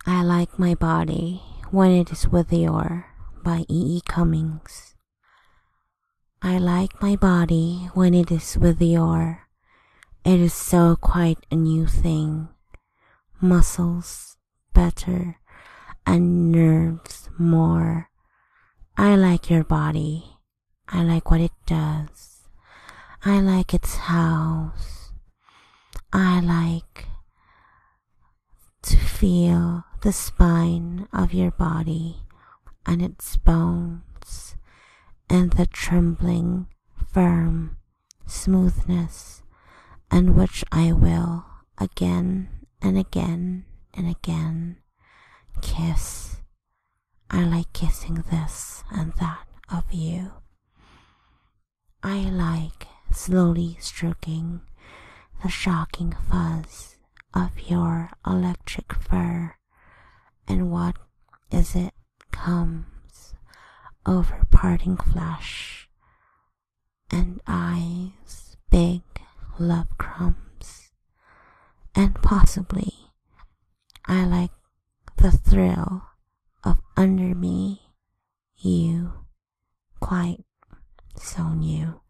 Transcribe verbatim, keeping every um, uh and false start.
I like my body when it is with you by E. E. Cummings. I like my body when it is with you. It is so quite a new thing. Muscles better and nerves more. I like your body. I like what it does. I like its house. I like to feel the spine of your body and its bones and the trembling, firm smoothness, and which I will again and again and again kiss. I like kissing this and that of you. I like slowly stroking the shocking fuzz of your electric fur, and what is it comes over parting flesh and eyes, big love crumbs, and possibly I like the thrill of under me, you quite so new.